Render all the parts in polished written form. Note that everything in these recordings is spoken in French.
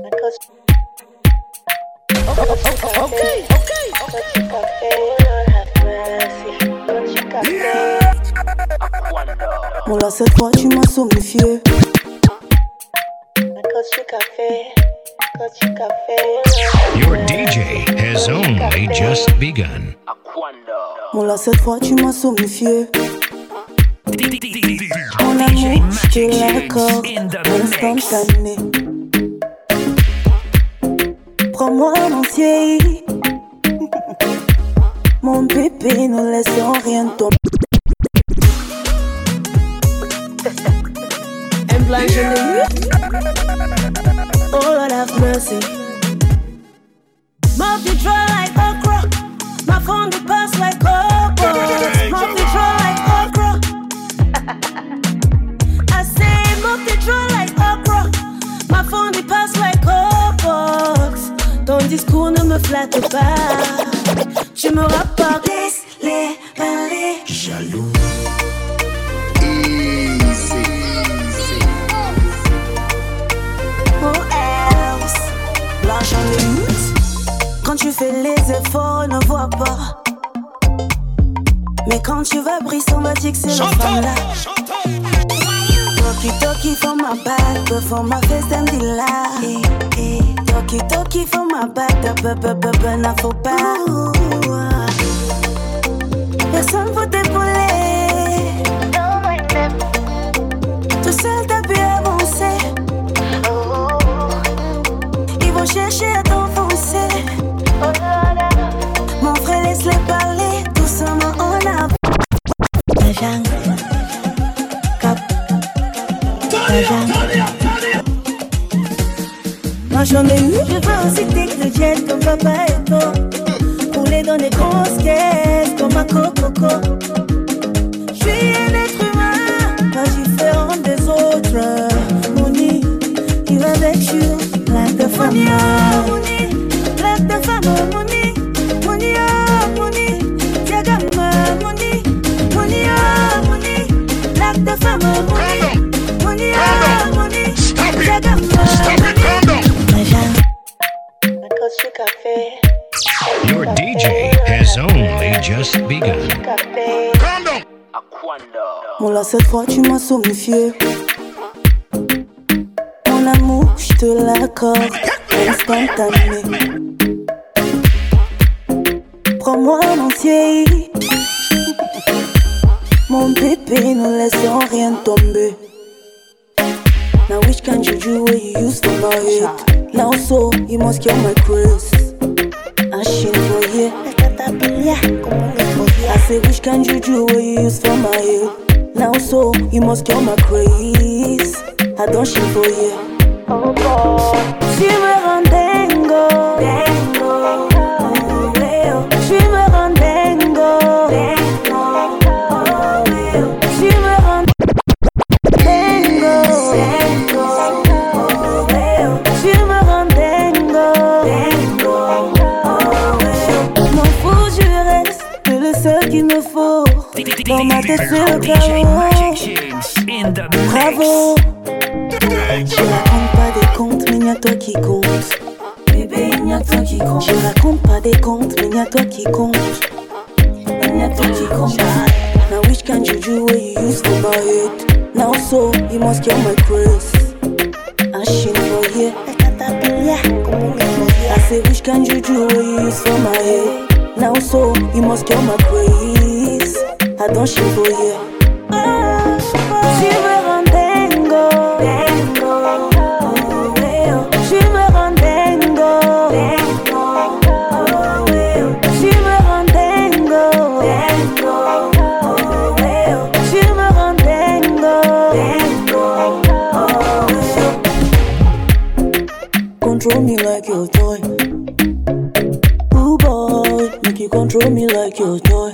Bon là cette fois tu m'as somnifié. Your DJ has only just begun. Bon là cette fois tu m'as somnifié. Mon amour, je te l'accorde, instantané. Prends-moi en entier. Mon bébé, ne laissons rien tomber. Un blanc, je l'ai eu. Oh Lord have mercy. Multi dry like okra. My phone be pass like copper. Multi dry like okra. I say multi dry like okra. My phone be pass like copper. Ton discours ne me flatte pas. Tu me rapportes. Laisse-les parler. Jaloux. L'argent limite. Quand tu fais les efforts, on ne voit pas. Mais quand tu vas briser, on va dire que c'est la femme là. Toki toki for my back, before my face and the lie. Toki toki for my back, da n'a faut pas. Personne pour t'épauler. Tout seul t'as pu avancer. Ils vont chercher à t'enfoncer. Mon frère laisse-les parler. Doucement on a la jungle. Cap la jungle. Moi j'en ai eu. Je veux aussi take le jet comme papa et toi. Rouler dans des grosses caisses comme un coco. Je suis un être humain, pas différent des autres. Money, il va avec you. Like the family, money, like the family, money, money, money, Jagama, money, money, money, like the family, money, money, money, Jagama. Your DJ has only just begun. Bon là cette fois tu m'as somnifié. Mon amour, je te l'accorde, instantané. Prends-moi en entier. Mon bébé, ne laissons rien tomber. Now which can you do what you used to my head? Now so, you must kill my grace. I shit for you. I say which can you do what you used for my head? Now so, you must kill my grace. I don't shit for you. Tu me rends dingo, dingo. Tu me rends dingo, dingo. Tu me rends dingo, dingo. Tu me rends dingo, dingo. M'en fous, je reste, c'est le seul qu'il me faut. Dans ma tête c'est le chaos. Bravo. Je raconte pas des contes, mais y'a toi qui compte. Bébé, y'a toi qui compte. Je raconte pas des contes, mais y'a toi qui compte. Y'a toi qui compte. Now which can you do what you used to my head? Now so, you must kill my grace. I shit for you. I say which can you do what you used for my head? Now so, you must kill my grace. I don't shit for you. Tu me rends dingo, dingo. Tu me rends dingo, dingo. Tu me rends dingo, dingo. Tu me rends dingo, dingo. Control me like your toy. Ooh boy, make you control me like your toy.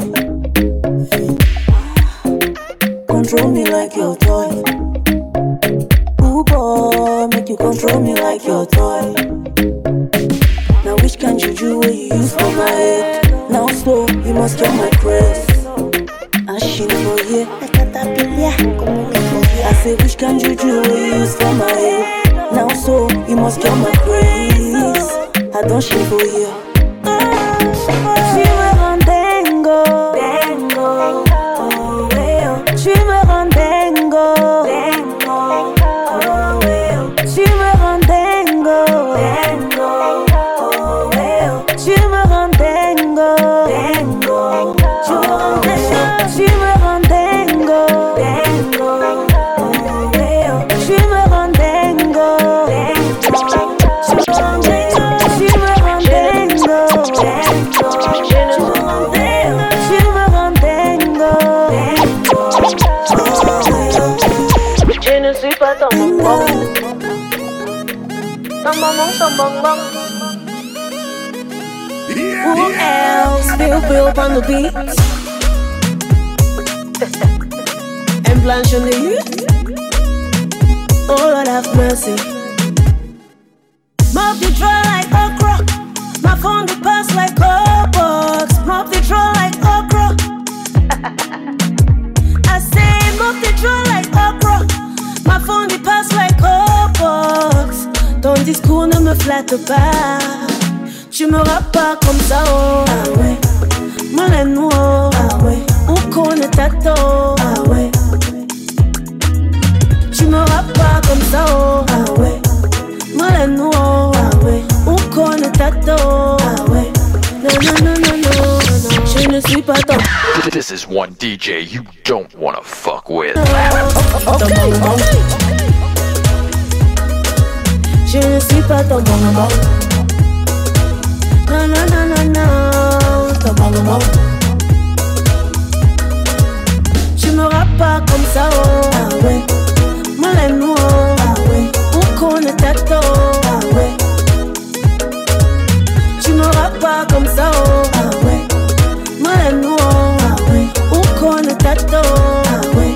Control me like your toy. Ooh boy, make you control me like your toy. Now which can you do what you use for my head? Now slow, you must kill my grace. I shit for you. I say which can you do what you use for my head? Now so, you must get my grace. I don't shit for you. Tu me rends dingo, dingo. Oh ouais, oh. Tu me rends dingo, dingo. Oh ouais, oh. Tu me rends dingo, dingo. Oh ouais, oh. Tu me rends dingo, dingo. Tu me rends dingo, tu me rends dingo, dingo. Oh ouais, oh. Tu me rends dingo, dingo. Tu me rends dingo, dingo. Tu me rends dingo, dingo. Je ne suis pas ton maman. Ton maman, ton maman. Who else will build on the beat? And Blanche on the youth. Oh Lord have mercy. Mop the draw like okra. My phone the pass like box. Mop the draw like okra. I say mop the draw like okra. Ma phone the pass like box. Ton discours ne me flatte pas. Tu me rappes pas comme ça, oh. Ah ouais. Moleno, oh. Ah ouais. Où connaît ta to? Ah ouais. Tu me rappes pas comme ça, oh. Ah ouais. Moleno, oh. Ah ouais. Où connaît ta to? Ah ouais. Non, non, non, non, non, non. Je ne suis pas ton. This is one DJ you don't wanna fuck with. Okay. Je ne suis pas ton maman. Non, non, non, non, non, ton maman. Tu me rappes pas comme ça, oh. Ah ouais. Moleno, oh. Ah ouais. Où connaît ta to? Ah ouais. Tu me rappes pas comme ça, oh. Ah ouais. Moleno, oh. Ah ouais. Où connaît ta to? Ah ouais.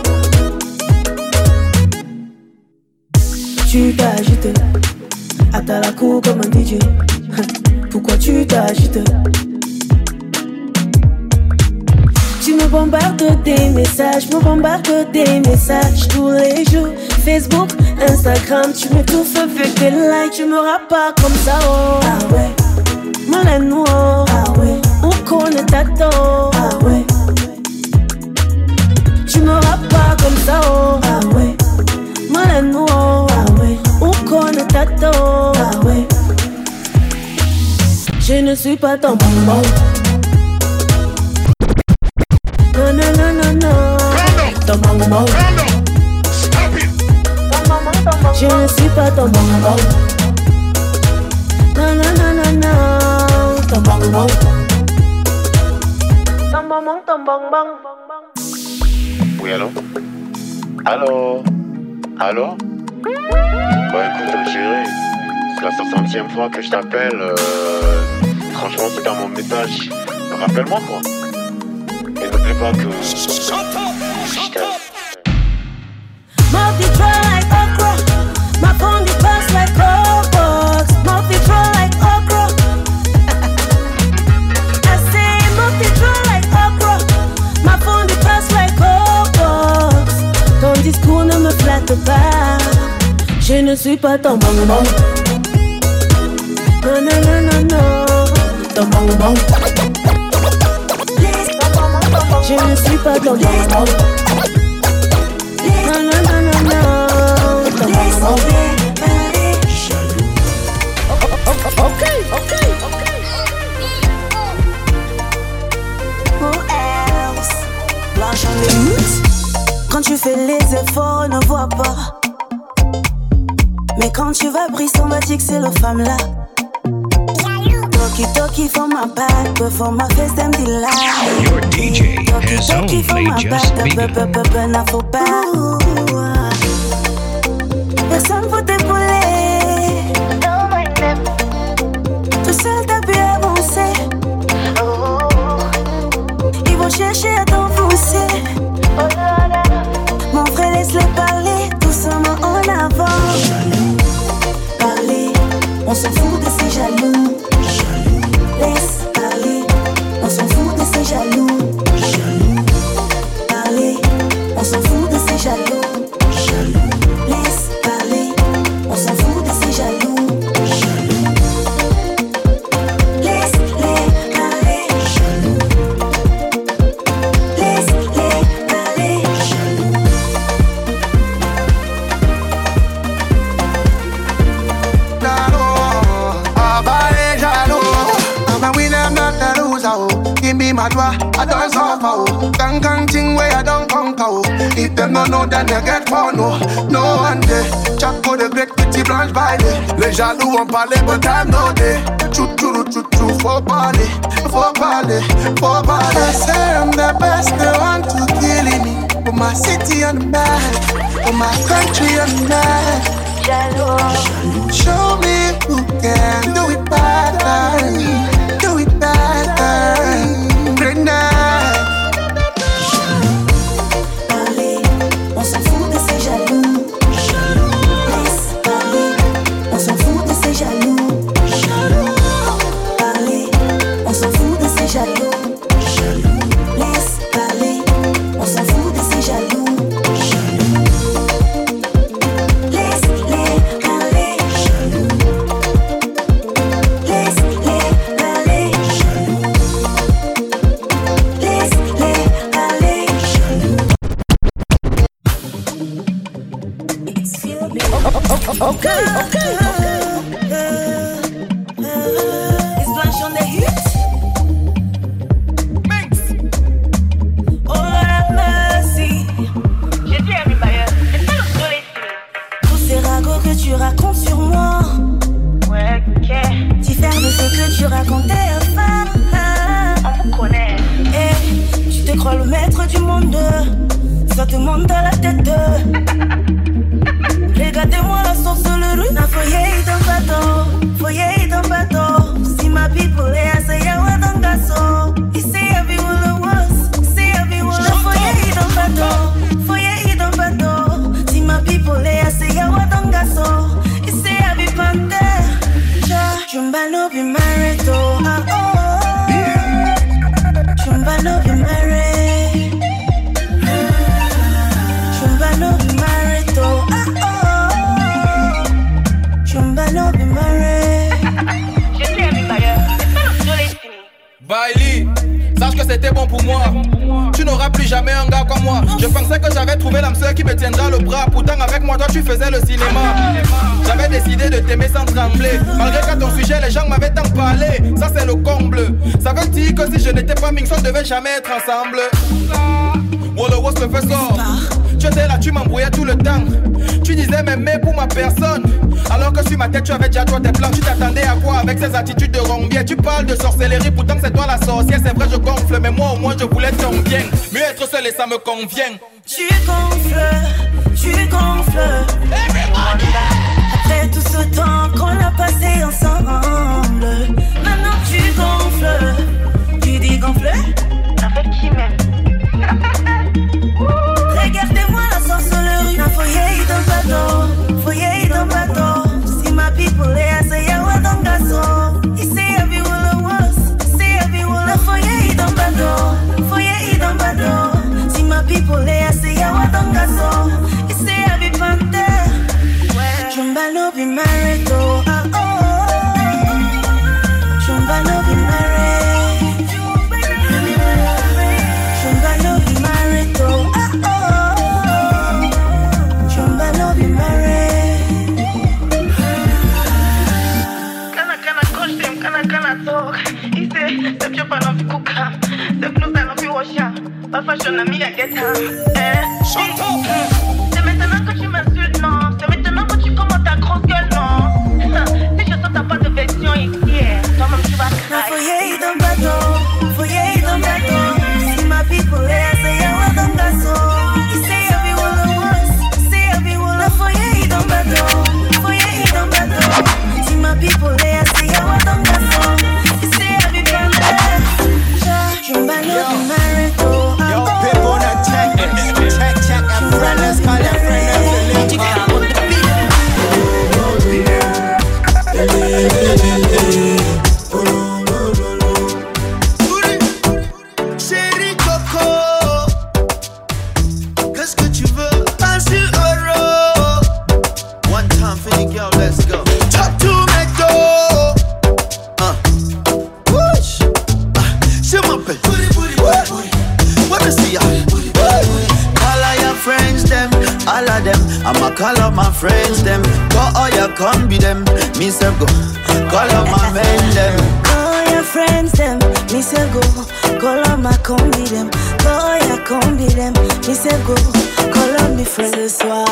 Tu t'agites, à la cour comme un DJ. Pourquoi tu t'agites? Tu me bombardes des messages, me bombardes des messages tous les jours. Facebook, Instagram, tu m'étouffes avec des likes. Tu me rappes pas comme ça, oh. Ah ouais. Moleno, oh. Ah ouais. Où connaît ta to? Ah ouais. Tu me rappes pas comme ça, oh. Ah ouais. Moleno, oh. Ah ouais. Où connaît ta to? Ah ouais. Je ne suis pas ton maman. Non, non, non, non, non. Ton maman. Je ne suis pas ton maman. Non, non, non, non, non. Ton maman. Ton maman, ton maman. Oui, allô? Allô? Allô? Bah écoute, chérie, c'est la 60e fois que je t'appelle. Franchement, c'est dans mon message. Rappelle-moi quoi. Et n'oublie pas que je t'aime. Multi draw like okra. My phone the pass like box. Multi draw like okra. I say multi draw like okra. My phone the pass like box. Ton discours ne me flatte pas. Je ne suis pas ton maman. Non, non, non, non, non. Ton maman. Je ne suis pas ton maman. Non, non, non, non, non. Ton maman. Ok. Who else? Blanche en limite. Quand tu fais les efforts, on ne voit pas. Mais quand tu vas briser, on va dire que c'est le femme là. Toki toki for my back, but for my face them delight. Your DJ has only just begun. N'a faut pas. Personne pour t'épauler. Tout seul t'as pu avancer. Ils vont chercher à t'enfoncer. Mon frère laisse-les parler, doucement en avant. Parler, on s'en fout de ces jaloux. Laisse parler, on s'en fout de ces jaloux. Parler, on s'en fout de ces jaloux. Laisse parler, on s'en fout de ces jaloux. me mad wa, I don't suffer oh. Gang thing where I don't conquer oh. If them don't know then they get more no. No one day, chat pour de great petite blanche bailey. Les jaloux ont parlé but time no day. True, faut parler, faut parler, faut parler. They say I'm the best, they want to kill me. For my city on the map, for my country on the map. Show me who can do it better, do it better. Great night. Parler, on s'en fout de ces jaloux. Laisse parler, on s'en fout de ces jaloux. Parler, on s'en fout de ces jaloux. Laisse parler, on s'en fout de ces jaloux. Okay. It's Blanche on the hit. Mix. Oh la merci. J'ai dit à mes bailleurs, c'est pas le soleil. Tous ces ragots que tu racontes sur moi. Ouais, ok. Diffère de ce que tu racontais avant. On vous connaît. Et tu te crois le maître du monde. Ça te monte dans la tête. Regardez-moi la sorcellerie. Na foyer dans bateau. Si ma people est assez yawa dans gaso. Ici everyone the was. See everyone. Na foyer dans bateau. Si ma people est assez yawa dans gaso. Ici every panther. Chumba no be married oh. Chumba no be married. Chumba no be married oh. Chumba no be married. J'ai dit à mes bailleurs, c'est pas le soleil. Bailey, sache que c'était bon pour moi. Tu n'auras plus jamais un gars comme moi. Je pensais que j'avais trouvé l'âme sœur qui me tiendra le bras. Pourtant avec moi toi tu faisais le cinéma. J'avais décidé de t'aimer sans trembler. Malgré qu'à ton sujet les gens m'avaient tant parlé. Ça c'est le comble. Ça veut dire que si je n'étais pas Mingson on devait jamais être ensemble. Walla was le fait sort. Tu étais là, tu m'embrouillais tout le temps. Tu disais m'aimer pour ma personne. Alors que sur ma tête tu avais déjà toi tes plans. Tu t'attendais à quoi avec ces attitudes de rombier? Tu parles de sorcellerie, pourtant c'est toi la sorcière. C'est vrai je gonfle, mais moi au moins je voulais ton bien. Mieux être seul et ça me convient. Tu gonfles. Après tout ce temps qu'on a passé ensemble. Maintenant tu gonfles. Tu dis gonfler? Avec qui même? Regardez-moi la sorcellerie. Na foyer dans bateau. Si ma people est assez yawa dans gaso. Ici everyone the was. See everyone. Na foyer dans bateau. Si ma people est assez yawa dans gaso. Ici every panther. Chumba no be married oh. Chumba no be married. Chumba no be married oh. Chumba no be married. Kana talk. He said, step your pan off kuka. Step no stand off your washer. Pas fashion à mi à get C'est maintenant que tu m'insultes, non. C'est maintenant que tu commences ta grosse gueule, non. Si je sens t'as pas de version ici, toi-même tu vas Na craquer. foyer dans bateau. Si ma people est assez yawa dans gaso. Ici everyone the was. See everyone. Na foyer dans bateau. Si ma people est assez yawa dans gaso. Ici every panther. Chumba no be married oh. Yo, people on a check and friend, let's call them friend. Chérie Coco, qu'est-ce que tu veux? Un sur euro. One time for the girl, let's go. Top tomato. Push. Je m'appelle. What is it? Call all your friends, them. All of them. I'ma call all my friends, them. Call all your come be them. Me say go. Call all my men, them. Call your friends them. me say go. Call on my combi them, oh yeah combi them. Me say go, call on me friends ce soir.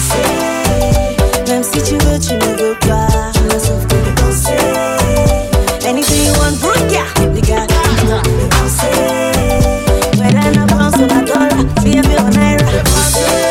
Même si tu veux, tu ne veux pas. Je ne sauve que de penser. Anything you want, broke ya. We got de penser. Ouais là n'a pas sur la dollar, si y'a fait en naira. De penser.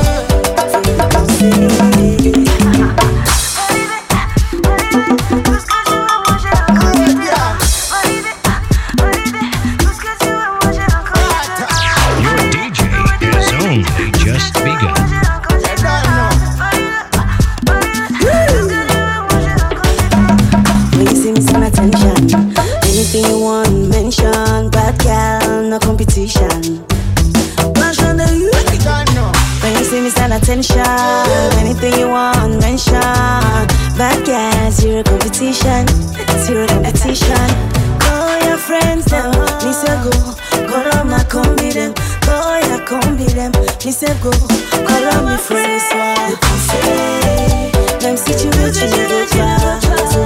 Attention, anything you want, mention. Bad guys, zero competition, zero competition. Call your friends them, me say go. Call on my combi them, call your combi them. Me say go, call on my friends why. Même si tu veux, tu ne veux pas.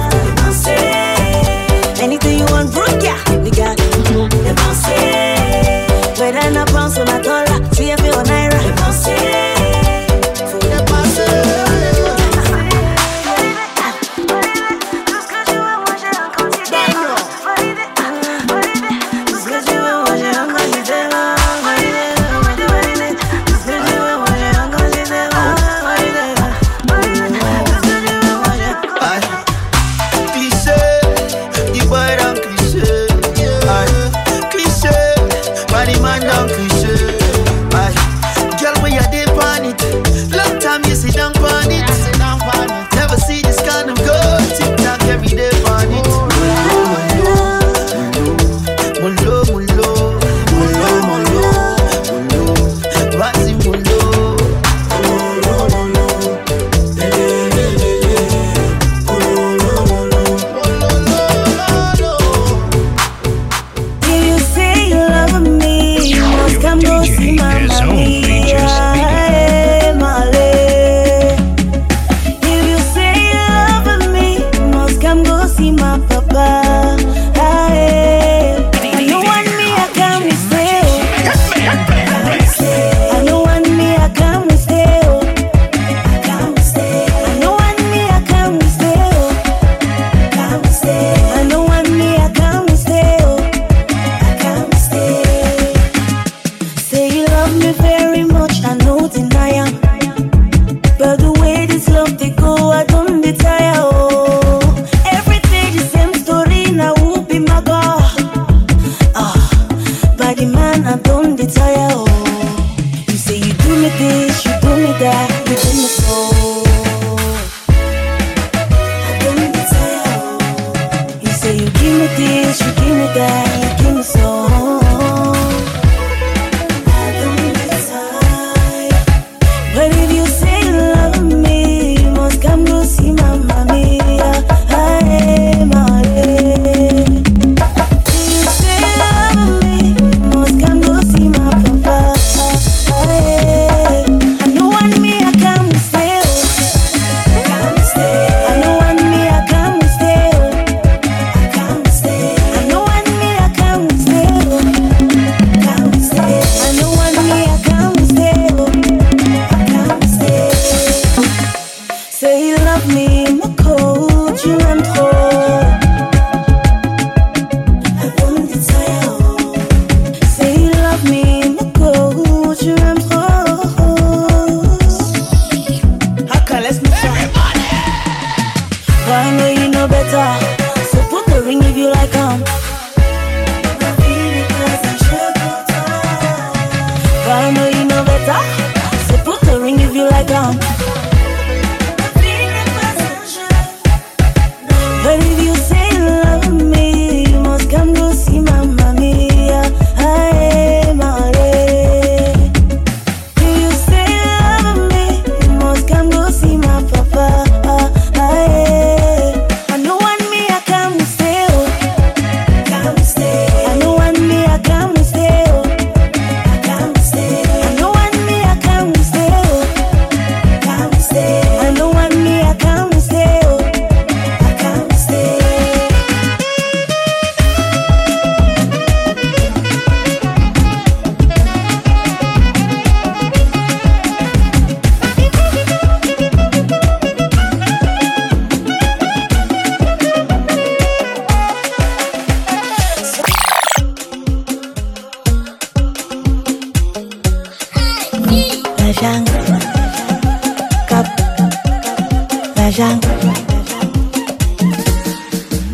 Anything you want, broke ya. We got de penser. Ouais là n'a pas sur la dollar, si y'a fait en naira. De penser.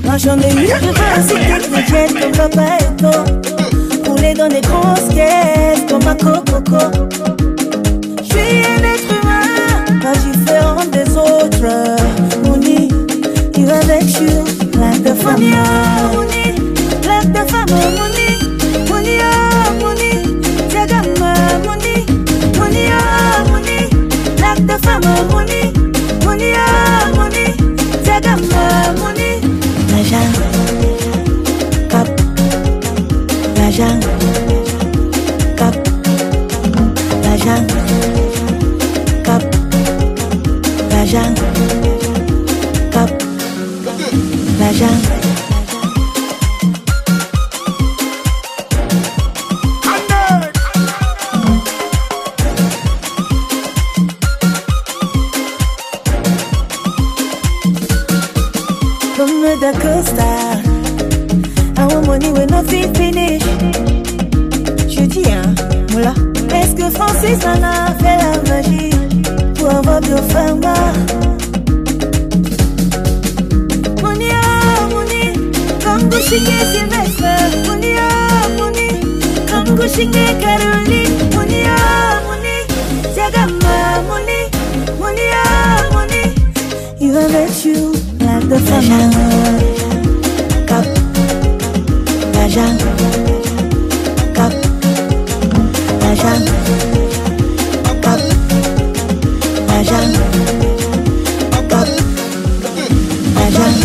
Moi j'en ai eu, je veux un cycle qui me tienne comme papa et toi. Rouler dans des grosses caisses comme un coco. Je suis un être humain, pas différent des autres. Mouni, you are like you, like the family. Mouni, like the family. Mouni, Mouni, Mouni, Zagama, Mouni, Mouni, Mouni, like the family. Mouni, Mouni, Mouni, Zagama, Mouni. La jungle, cap, la jungle, cap, la jungle, cap, la jungle, cap, la jungle. Comme Da Costa, I want money when nothing finish. Je dis hein, voilà. Est-ce que Francis en a fait la magie pour avoir deux femmes? Money, money, comme Gouchingé Sylvestre. Money, money, comme Gouchingé Caroline. Money, money, Zagama, money, money, money. You will let you like the family. Cap, la jungle, cap, la jungle, cap, la jungle, cap, la jungle.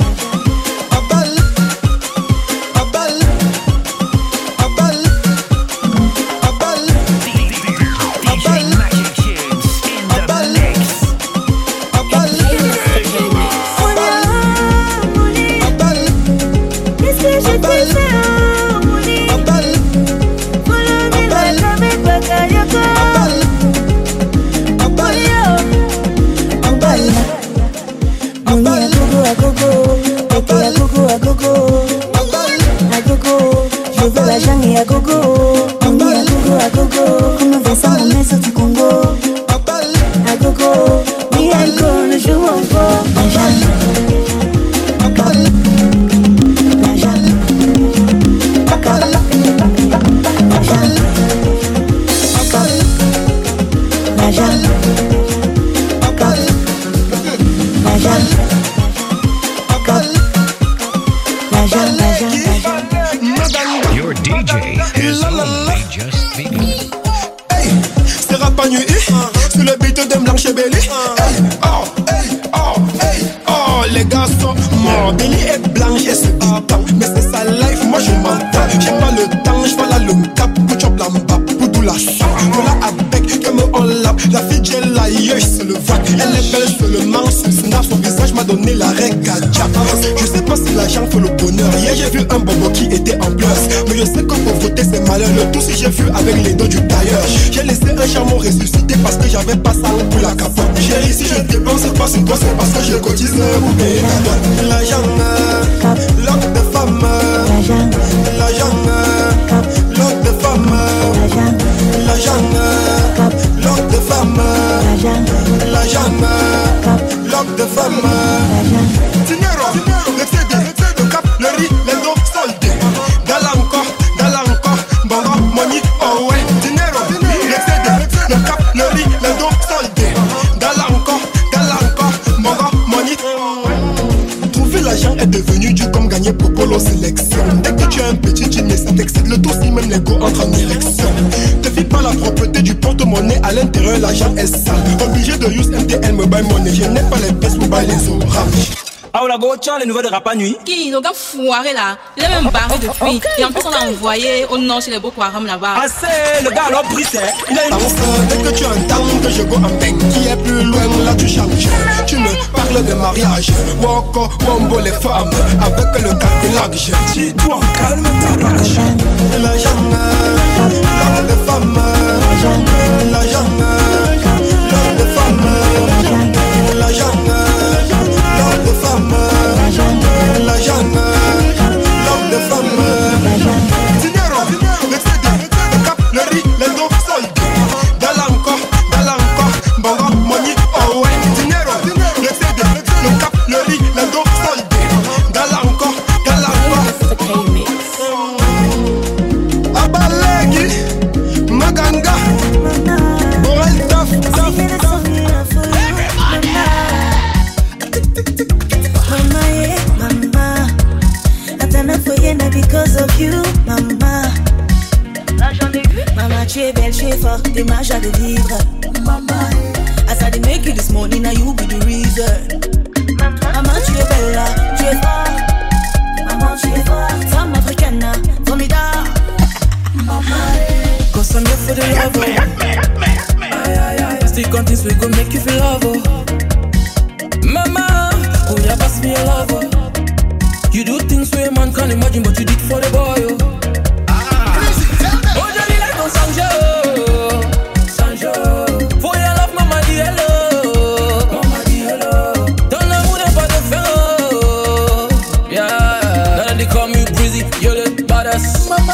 Your DJ has only just begun. Hey, c'est rap à nuit, sur le beat de Blanche et Belly. Hey, oh, hey, oh, hey, oh, les gars sont morts. Belly et Blanche et c'est temps. Mais c'est sa life, moi je m'entends. J'ai pas le temps, je vois la longue cap. Pour chop lamba, pour tout la chou. Voilà avec, comme on l'a. La fille j'ai la yesh, c'est le vac. Elle est belle seulement, ce snap, son visage m'a donné la regadia. Je sais pas si l'argent fait le bonheur. Hier j'ai vu un bobo qui était en place. Mais je sais que pauvreté c'est malheur. Le tout si j'ai vu avec les dos du tailleur. J'ai laissé un charmant ressusciter parce que j'avais pas ça pour la capote. Chérie, si je dépense pas sur toi, c'est parce que je cotise pour payer ta dot. L'argent, l'autre de femme. L'argent, l'autre de femme. L'argent, l'autre de femme. L'argent, l'autre de femme. Dinero, le CD, le cap, le riz, les dos soldés. Dalanko, bongo, money, oh ouais. Dinero, le CD, le cap, le riz, les dos soldés. Dalanko, bongo, money. Trouver l'argent est devenu dur comme gagner Popolo sélection. Dès que tu as un petit jean, mais ça t'excite le tout si même l'ego entre en érection. Te fie pas la propreté du porte-monnaie, à l'intérieur l'argent est sale. Obligé de use MTL mobile money, je n'ai pas les pièces pour bailler les oranges. Ah, la gocha, les nouvelles de Rapa Nuit. Qui, le gars foiré là, il a même barré depuis. Et en plus, on l'a envoyé au nord chez les Boko Haram là-bas. Ah, c'est le gars, alors, brisé. Il a une dès que tu entends que je go en bang, qui est plus loin, là tu changes. Tu me parles de mariage, Woko, Wombo, les femmes, avec le calculage. Dis-toi, calme ta rage. L'argent, l'homme de femme. L'argent, l'homme de femme. L'argent, l'homme de femme. L'argent, l'homme de femme. Dinero, le CD, le cap, le riz, les dos soldés. Dalanko, bongo, money, oh ouais. Dinero, le CD, le cap, le riz, les dos soldés. Dalanko. fort, t'es ma joie de vivre. Mama, as I did make you this morning, now you be the reason. Maman, tu es belle là, tu es forte. Maman, tu es forte. Femme africaine, formidable. Cause I'm here for the love. Stick on things we gon' make you feel love. Mama, oh yeah, pass me a lover. You do things where a man can't imagine, but you did for the boy. Oh, Johnny like on Sanjo. For your love, mama, di hello. Don't know who they for the fellow. Yeah, now they call me Breezy, you're the baddest. Mama,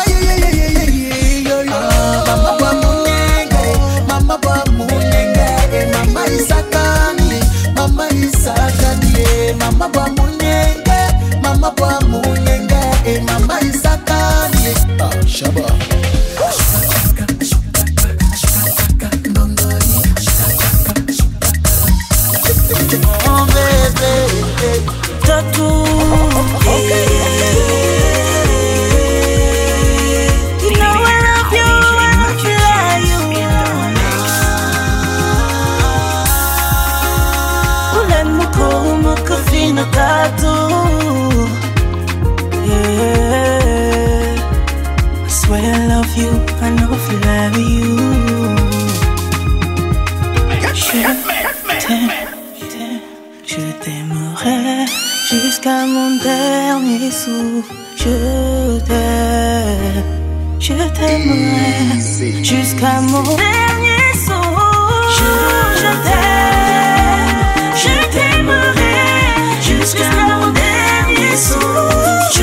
Shabba. Oh baby, t'as tout. You know I love you, I love you. Ule muko fina tatu. Yeah, I swear I love you, I know if I love you. Je t'aimerai jusqu'à mon dernier souffle. Je t'aimerai jusqu'à mon dernier souffle. Je t'aimerai jusqu'à mon dernier souffle.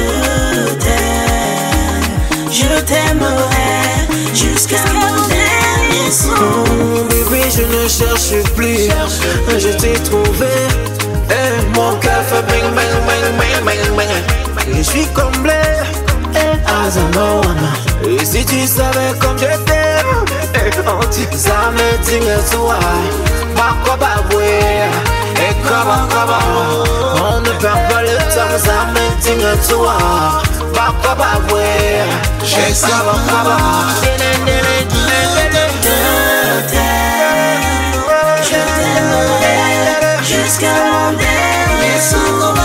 Je t'aimerai jusqu'à mon dernier souffle. Oh bébé, je ne cherche plus, je t'ai trouvé. Et mon cœur fait bang bang bang bang bang bang. Et je suis comblé, as I know I'm. Et si tu savais comme je t'aime, ça me dit à toi. Bakwa baboué, et kaba, on ne perd pas le temps, ça me dit à toi. Bakwa baboué, et kaba. Je t'aimerai jusqu'à mon dernier souffle.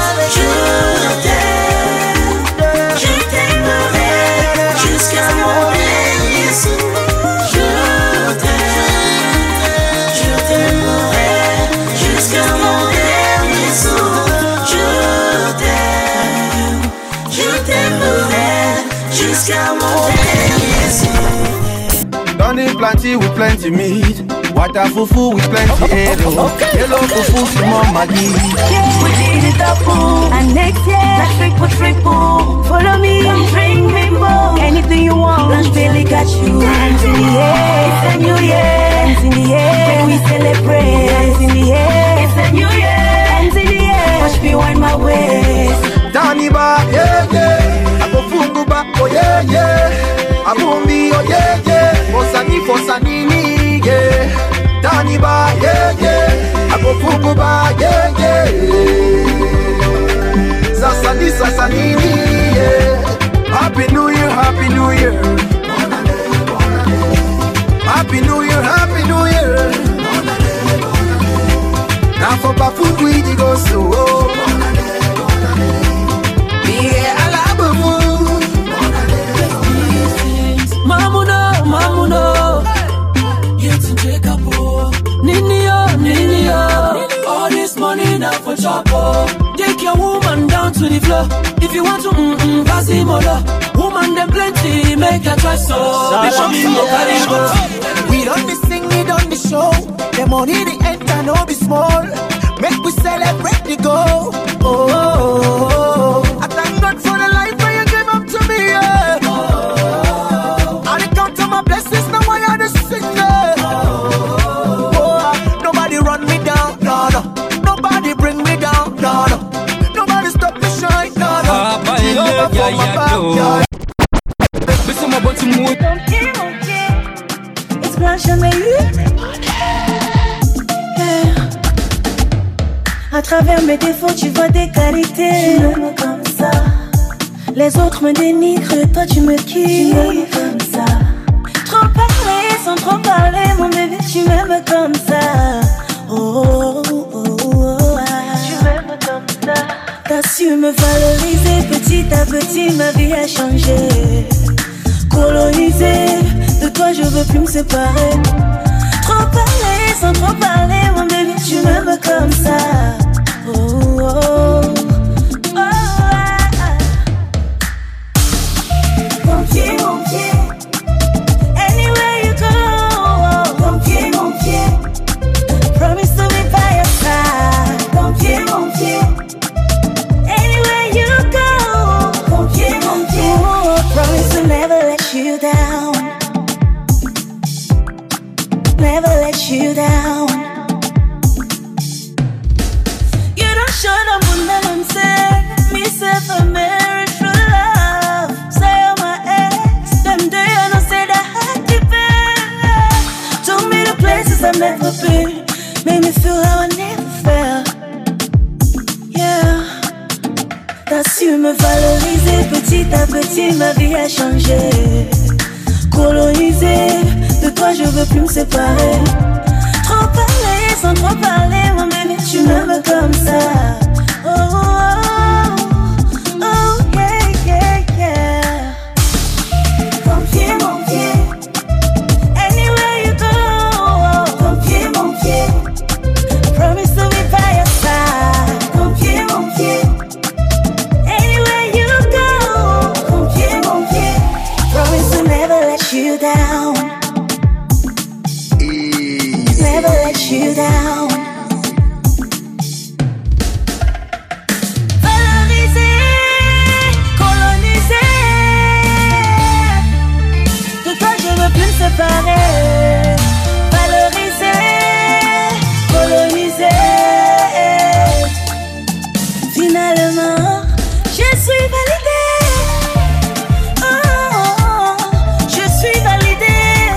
Je t'aimerai jusqu'à mon dernier souffle. Je t'aimerai jusqu'à mon dernier souffle. Je t'aimerai jusqu'à mon dernier souffle. Done it plenty with plenty meat. Water fufu with plenty edo. Yellow fufu for mama di. We did it up, and next year, let's trick for follow me, drink me more. Anything you want, Lunch Billy got you. Hands in the air, it's a new year. Hands in the air, when we celebrate. Hands in the air, it's a new year. Hands in the air, watch me wind my waist. Tani ba, yeah, yeah. Ako fungu ba, oh yeah, yeah. Abumbi, oh yeah, yeah. Fosani, yeah. Tani ba, yeah, yeah. Ako fungu ba, yeah, yeah. Sasani, yeah. Happy New Year, Happy New Year. Happy New Year, Happy New Year. Now for food we go so. Yeah, I love food. Mamuno. Yet to take up. Ninio. All this money now for chopper. Take your woman down to the floor. If you want to, Quasimodo. Woman, them plenty, make a try so. We don't be sing, we don't be show. The money, the enter, no be small. Make we celebrate the go. Oh. I thank God for the life that you gave up to me, yeah. And it count to my blessings, now I had to sing, yeah. Nobody run me down, no. Nobody bring me down, no. Nobody stop me shine, no. Est-ce qu'on l'a jamais eu? À travers mes défauts, tu vois des qualités. Tu m'aimes comme ça. Les autres me dénigrent, toi tu me kiffes. Tu m'aimes comme ça. Trop parler sans trop parler, mon bébé, tu m'aimes comme ça. Oh, oh, oh, oh, tu m'aimes comme ça. T'as su me valoriser, petit à petit, ma vie a changé. Colonisé, de toi je veux plus me séparer. Trop parler, sans trop parler, mon bébé, tu m'aimes comme ça. Oh, oh, oh. Mon pied, anywhere you go. Mon pied, promise to be by your side. Mon pied, anywhere you go. Mon pied, oh, promise to never let you down. Never let you down. You don't show up when them say me say for marriage for love. Say I'm my ex, them day I don't say that I depend. Took me to places I've never been, made me feel how I never felt. Yeah, t'as su me valoriser, petit à petit ma vie a changé. Colonisé, de toi je veux plus me séparer. Trop parler, sans trop parler, mon bébé tu m'aimes comme ça. Oh, oh, oh, oh, yeah, yeah, yeah. Mon pied, anywhere you go. Mon pied, promise to be by your side. Mon pied, anywhere you go. Mon pied, promise to never let you down. Never let you down. Valoriser, coloniser. De toi je veux plus me séparer. Valoriser, coloniser. Finalement, je suis validée. Oh, oh, oh, je suis validée.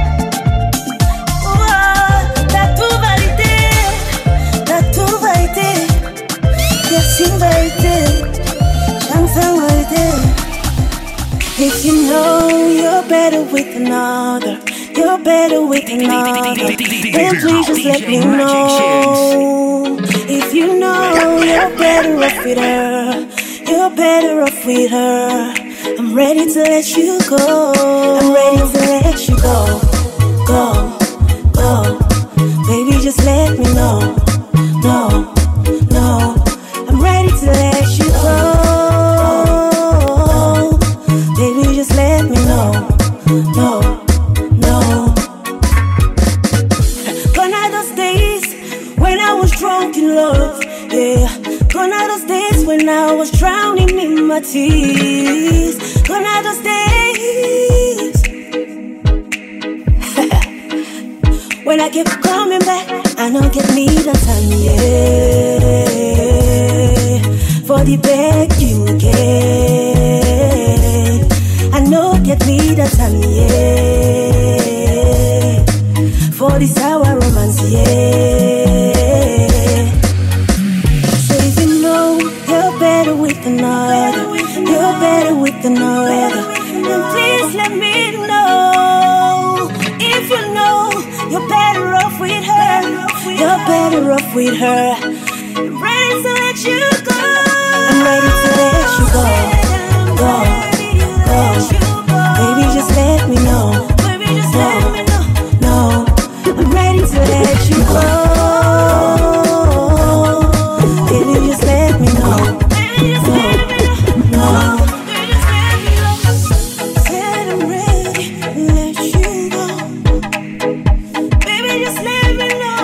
Oh, t'as tout validé. T'as tout validé. Piercing validé. Chanson validé. If you know you're better with another, you're better with another, then please just let me know. If you know you're better off with her, you're better off with her, I'm ready to let you go. I'm ready to let you go. Go, go. Baby, just let me know. No, no, I'm ready to let you go. Baby, just let me know. No, no. Gone are those days when I was drunk in love. Yeah, gone are those days when I was drowning in my tears. Gone are those days when I kept coming back, I don't get me the time, yeah. For the beg you again, I know get me the time, yeah. For the sour romance, yeah. So if you know you're better with another, you're better with another, then please let me know. If you know you're better off with her, you're better off with her, I'm ready to let you go. I'm ready to let you go. Go, go. Baby, just let me know. No, no, I'm ready to let you go. Baby, just let me know. No, no. Said I'm ready to let you go. Baby, just let me know.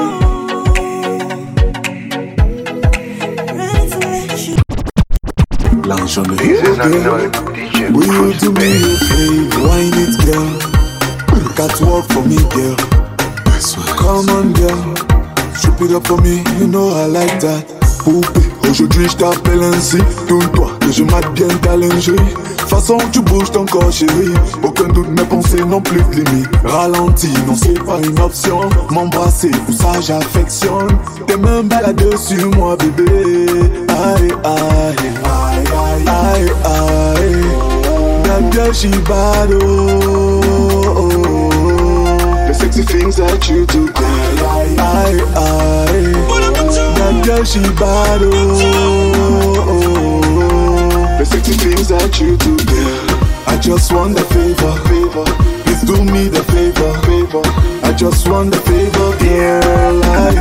Ready to let you go. Blanche on the hill, girl. Will you do me a favor? Wine it, girl. Catwalk for me, girl. Come on, girl. Strip it up for me, you know I like that. Poupée, aujourd'hui je t'appelle ainsi. Tourne-toi, que je mate bien ta lingerie. Façon tu bouges ton corps, chérie. Aucun doute, mes pensées n'ont plus de limite. Ralenti, non c'est pas une option. M'embrasser, pour ça j'affectionne. Tes mains baladent sur moi, bébé. Aïe, aïe, aïe, aïe, aïe. That girl she bad, oh. sexy things that you do, girl. That girl, she bad, the sexy things that you do, girl. I just want the favor. Please do me the favor. I just want the favor, girl.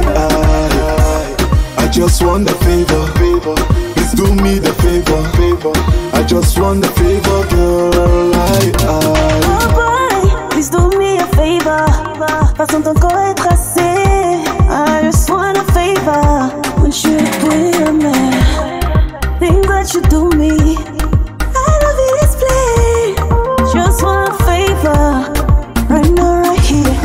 I just want the favor. Please do me the favor. I just want the favor, girl. Oh boy, please do me a favor. Façon ton corps est tracé. I just want a favor. When you put me, things that you do me. I love it display. Just want a favor. Right now, right here.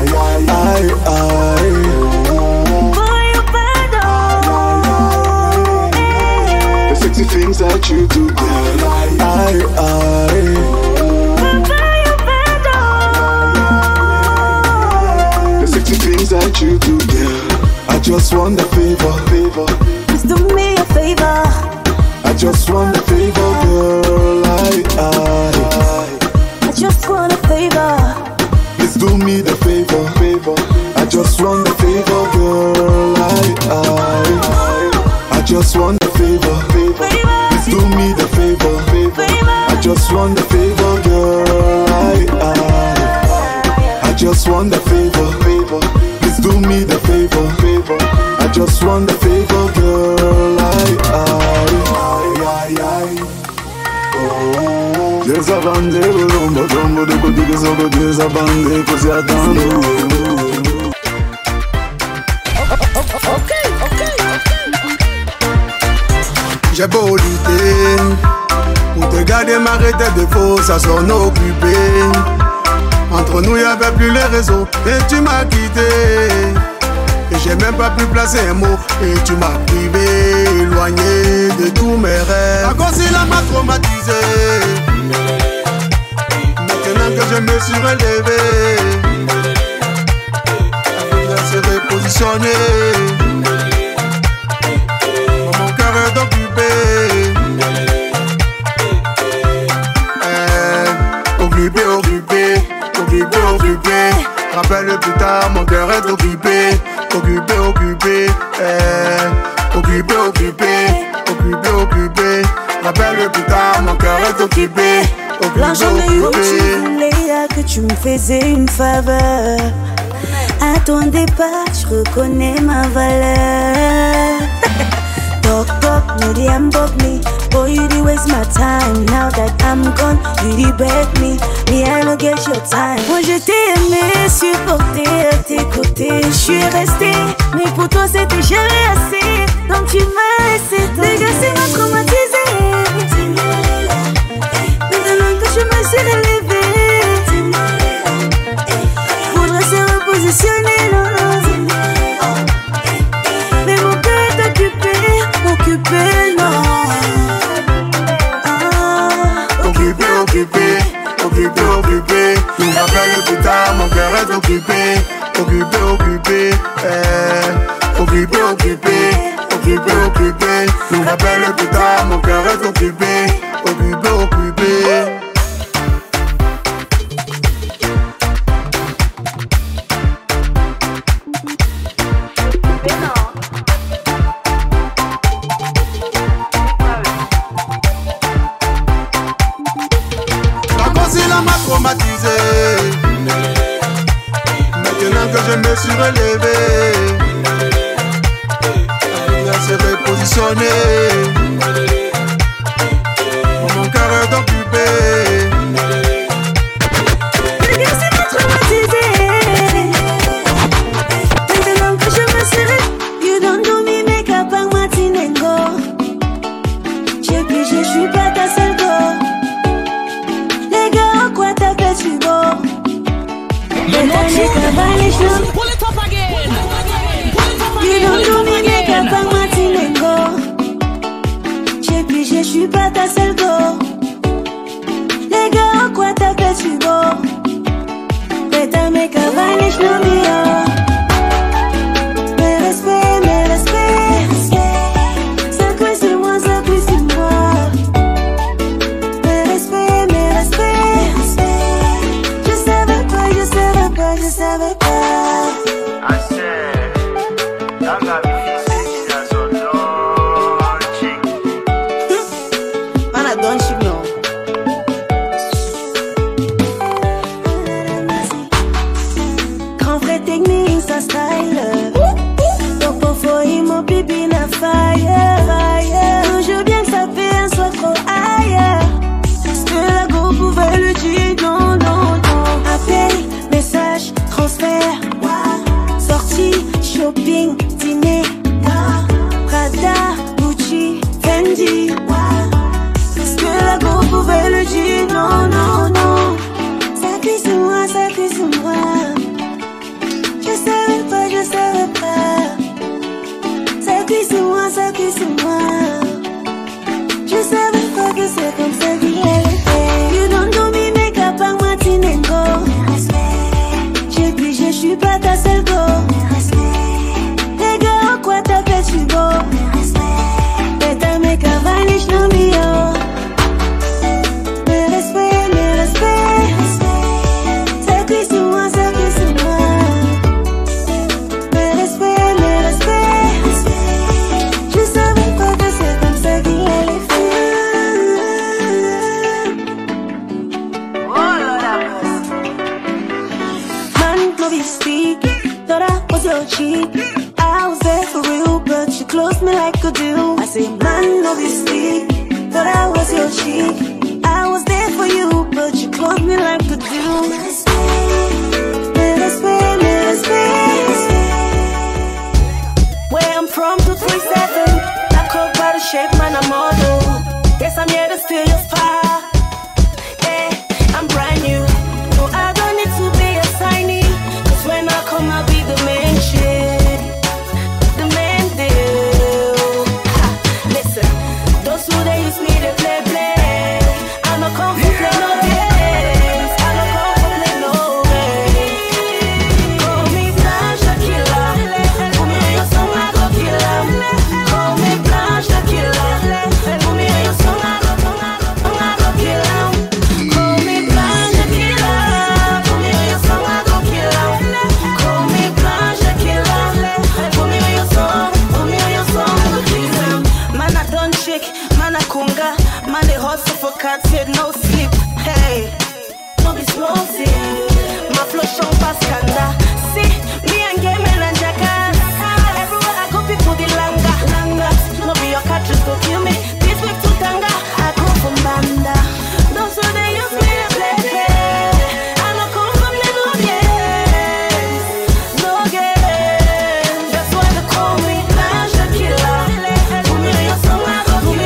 Things that you do, girl. The sexy things that you do, girl. I just want the favor. Please do me a favor. I just want the favor, girl. I just want a favor. Please do me the favor. I just want the favor, girl. I just want the favor. Please do me the favor. I just want the favor, girl. I just want the favor. Please do me the favor. I just want the favor, girl. Desabande, rombo, de côté que ça va desabande, que c'est attendre. J'ai beau lutter pour te garder ma tête de faux, ça s'en occupé. Entre nous y'avait plus les réseaux et tu m'as quitté. Et j'ai même pas pu placer un mot et tu m'as privé, éloigné de tous mes rêves. La gosse il m'a traumatisé. Maintenant que je me suis relevé, elle voudrait se repositionner. Mon cœur est occupé. Occupé. Rappelle plus tard, mon cœur est occupé. Occupé. Rappelle plus tard, mon cœur est occupé. L'argent de où tu voulais que tu me faisais une faveur. À ton départ, je reconnais ma valeur. Talk, no they unbug me. Boy, you dey waste my time. Now that I'm gone, you dey beg me. Me, I don't get your time. Moi, je t'ai aimé, supporté, à tes côtés. Je suis restée, mais pour toi, c'était jamais assez. Donc tu m'as laissé dégager, m'a traumatisé. Maintenant que je me suis relevée, faudrait se repositionner, non. Mais mon cœur est occupé, non. Occupé. Nous rappelle plus tard, mon cœur est occupé. Occupé. Nous rappelle plus tard, mon cœur est occupé. M'a traumatisé. Maintenant que je me suis relevé, elle se repositionner. Mon cœur est occupé. Regarde, c'est m'a traumatisé. Maintenant que je me suis relevé, you don't do me make up en matinengo. Je suis pas ta seule go. Quoi t'as fait, tu beau? Pull it up again. You don't do me make up en matinengo. Je suis pas ta seule go. Les gars, quoi t'as fait, tu beau? Better make a vanish, no me, oh. Mes respects. Ça cuise de moi. Mes respects. Je savais pas. savais pas que c'est comme ça qu'il allait faire. You don't do me make-up en matinengo. J'ai dit je suis pas ta seule go. Les gars, en quoi t'as fait, tu beau. Mais ta make-up vanish no mio. Mais respect. C'est qui sur moi, c'est qui sur moi. Mais respect. Je savais pas que c'est comme ça qu'il allait faire. Oh Lord have mercy. Man, no be speak. Thought I was your cheek. I was there for real, but you closed me like a deal. I say, man, no be speak. Thought I was your cheek. I was there for you, but you closed me like a deal. Where I'm from, 237. I cook by the shape, man, I'm model. Yes, I'm here to steal your spot. Yeah, I'm brand new. No, I don't need to be a signee. Cause when I come, I'll be the main shit. The main deal. Ha, listen, those who they use me to play. I no come for play no games. I no come for play no games. Call me Blanche the Killer. Put me on your song, I go kill 'em. Call me Blanche the Killer. Put me on your song, I go kill 'em. Call me Blanche the Killer. Put me on your song, I go kill 'em. Call me Blanche the Killer. Put me on your song, I go kill 'em. Man, I done chick, man, I kunga. Man, they hustle for cats, said no sleep. Hey, no be small thing. My flow strong past Kanda. See, me and game and jackass. Everywhere I go, people the langa. No be your catches to kill me. This week to Tanga, I come from Banda. Those who they use me to play. I no come from no games. No games. That's why they call me Blanche the Killer. Put me on your song, I go kill 'em.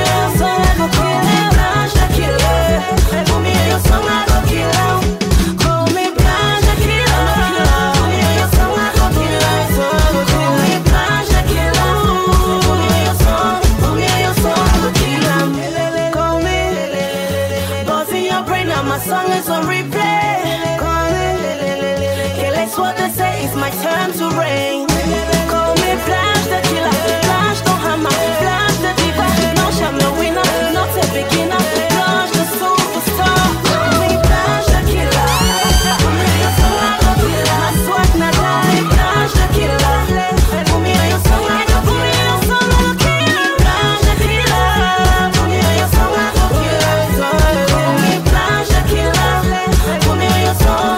Blanche the Killer. Put me on your song, I go kill 'em. Call me Blanche the Killer. Put me on your song, I go kill 'em. Call me Blanche the Killer. Put me on your song, I go kill 'em. Call me. Buzz in your brain, now my song is on replay. Call me. Okay, let's what they say, it's my turn to reign. Call me Blanche the Killer. Blanche don't hammer. Blanche the diva. No, I'm the winner, not a beginner. Blanche the superstar. Call me Blanche the Killer. Put me on your song, I go kill 'em. My swag not die. Blanche the Killer. Put me on your song, I go kill 'em. Blanche the Killer. Put me on your song, I go kill 'em. Call me Blanche the Killer. Put me on your song,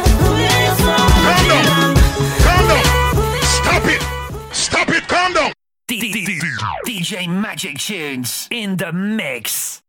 Calm down. Stop it. Calm down. DJ Magic Tunes in the mix.